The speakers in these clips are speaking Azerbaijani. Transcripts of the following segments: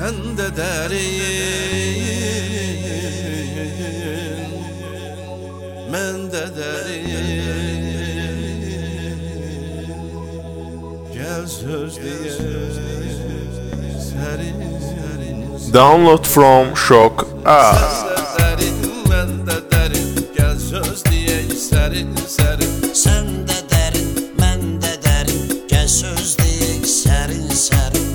Sən də dərin, mən də dərin. Gəl söz deyə sərin sərin. Download from Shock app. Sən də dərin, mən də dərin. Gəl söz deyə sərin sərin. Sən də dərin, mən də dərin. Gəl söz deyək sərin sərin.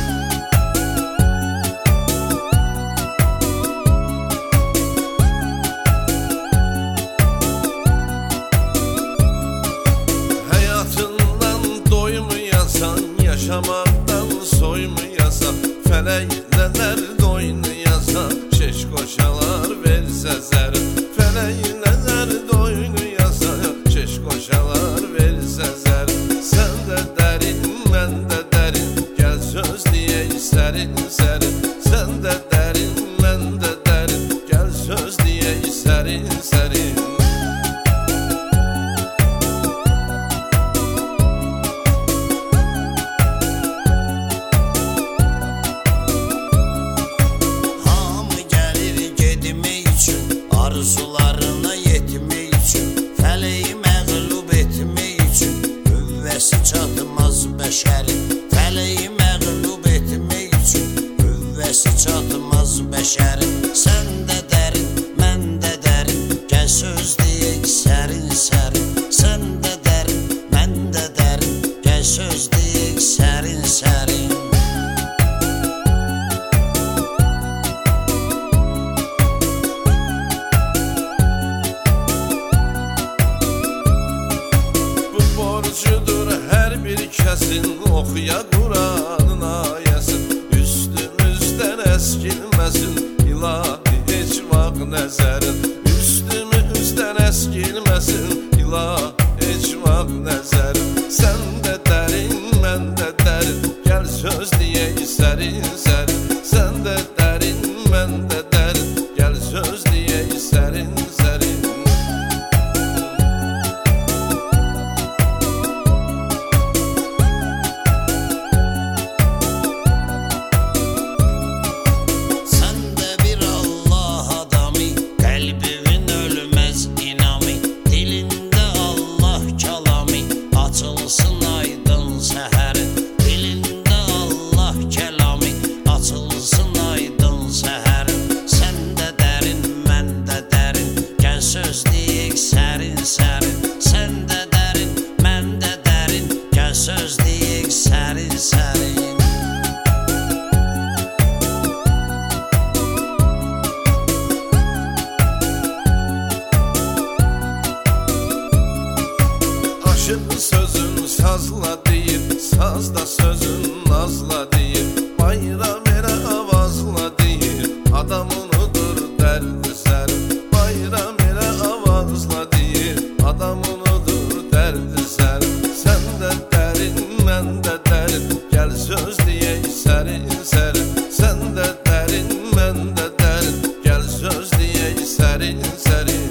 Həyatından doymayasan, yaşamaqdan soymayasan, fələklələr doynayasan, şeş qoşalar versə zərin. Fələklələr doynayasan, şeş qoşalar versə zərin. Sən də dərin, mən də dərin. Gəl söz deyək sərin sərin. Sən də dərin, mən də dərin. Gəl söz deyək sərin sərin. Arzularına yetmək üçün, fələyi məğlub etmək üçün, qüvvəsi çatmaz bəşərin. Fələyi məğlub etmək üçün, qüvvəsi çatmaz bəşərin. Sən də dərin, mən də dərin. Gəl söz deyək sərin sərin. Sən də dərin, mən də dərin. Gəl söz deyək sərin sərin. Hər bir kəsin oxuya Quranın ayəsin, üstümüzdən əskilməsin ilahi heç vaxt nəzərin. Üstümüzdən əskilməsin ilahi heç vaxt nəzərin. Sən də dərin, mən də dərin. Gəl söz deyək sərin sərin. Sən də dərin, mən də dərin. Gəl söz deyək sərin sərin. Söz deyək sərin sərin. Sən də dərin, mən də dərin. Gəl söz deyək sərin sərin. Aşıq sözün sazla deyir, saz da sözün nazla deyir. Bayram elə avazla deyir, adam unudur dərdi sərin. Bayram adam unudur dərdi sərin. Sən də dərin, mən də dərin. Gəl söz deyək sərin sərin. Sən də dərin, mən də dərin. Gəl söz deyək sərin sərin.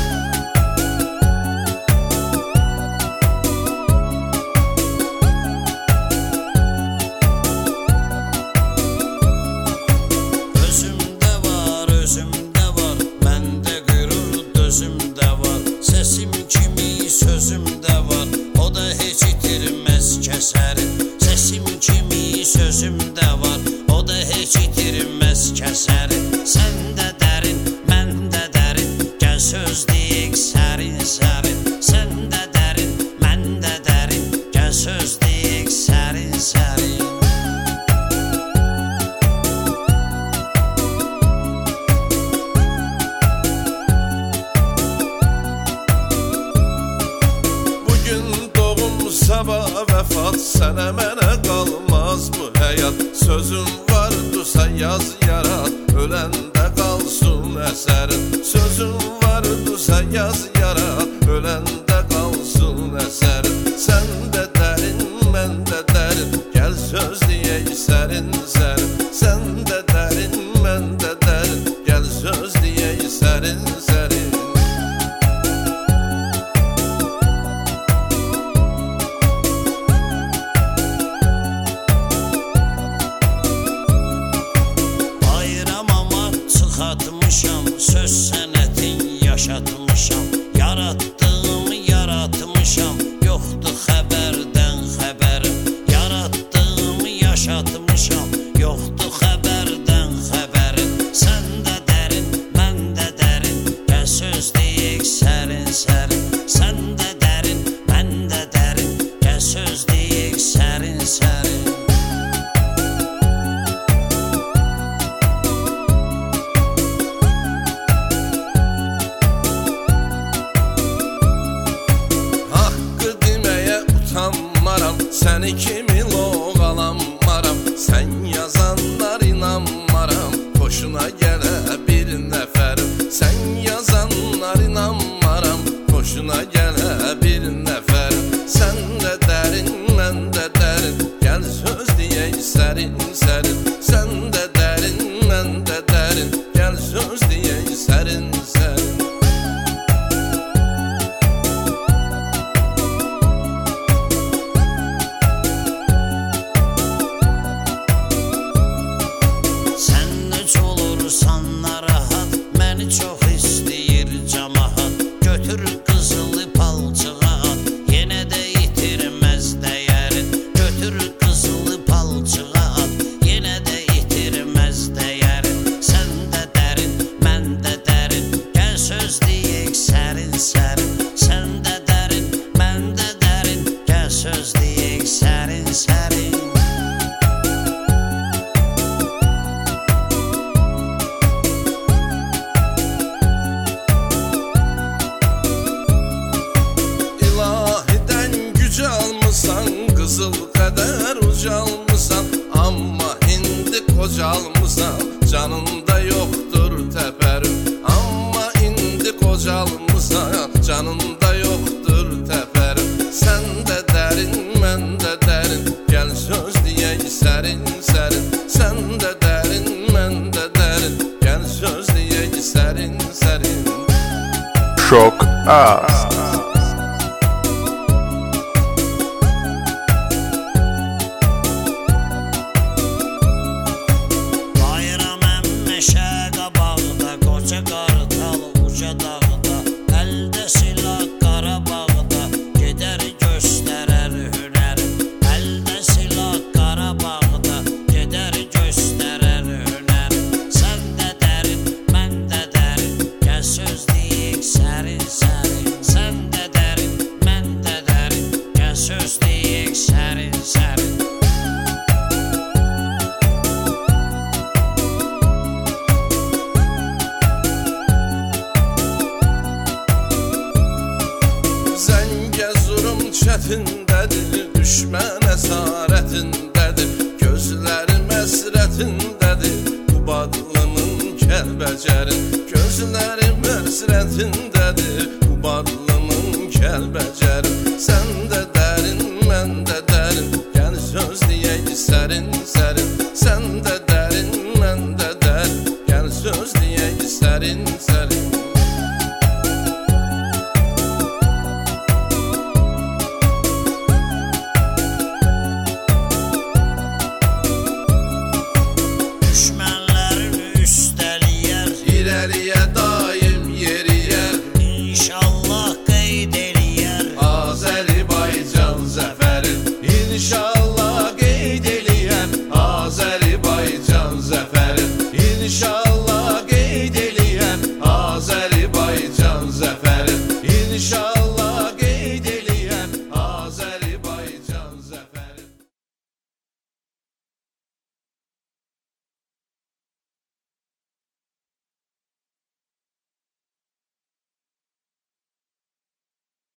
Özümdə var, özümdə var. Məndə qürur dözümdə var. Səsim kimi sözümdə var, o da heç itirməz kəsərin. Səsim kimi sözümdə var, o da heç itirməz kəsərin. Sən də dərin, mən də dərin. Gəl söz deyək sərin sərin. Sən də dərin, mən də dərin. Gəl söz deyək sərin sərin. Sabah vəfat, sənə mənə qalmaz bu həyat. Sözün vardısa yaz yarat, öləndə qalsın əsərin. Sözün vardısa yaz yarat, öləndə qalsın əsərin. Sən də dərin, mən də dərin. Gəl söz deyək sərin sərin. Sən də dərin, mən də dərin. Gəl söz deyək sərin sərin. Sen yazanlar inanmaram, hoşuna gələ bir nəfərim. Sen yazanlar inanmaram, hoşuna gələ bir nəfərim. Sen de dərin, mən də dərin, gəl söz deyək sərin sərin. Sen de dərin, mən də dərin, gəl söz deyək sərin sərin. Çox istəyir camaat, götür qızılı palçığa at, yenə də itirməz dəyərin. Götür qızılı palçığa at, yenə də itirməz dəyərin. Sən də dərin, mən də dərin, gəl söz deyək sərin sərin. Sən də dərin, mən də dərin, gəl söz deyək sərin sərin. Qızıl qədər ucalmısan, amma indi qocalmısan, canında yoxdur təpərim. Amma indi qocalmısan, canında yoxdur təpərim. Sən də dərin, mən də dərin, gəl söz deyək sərin sərin. Sən də dərin, mən də dərin, gəl söz deyək sərin sərin. Shock Us. Qartal uca dağda, əldə silah Qarabağda, gedər göstərər hünərim. Əldə silah Qarabağda, gedər göstərər hünərim. Sən də dərin, mən də dərin, gəl söz deyək sərin sərin. Sən də dərin, mən də dərin, gəl söz deyək sərin sərin. Çətindədir, düşmən əsarətindədir, gözlərim əsrətindədir, Qubadlımın Kəlbəcərin. Gözlərim əsrətindədir, Qubadlımın Kəlbəcərin. Sən də dərin, mən də dərin, gəl söz deyək sərin sərin. Sən də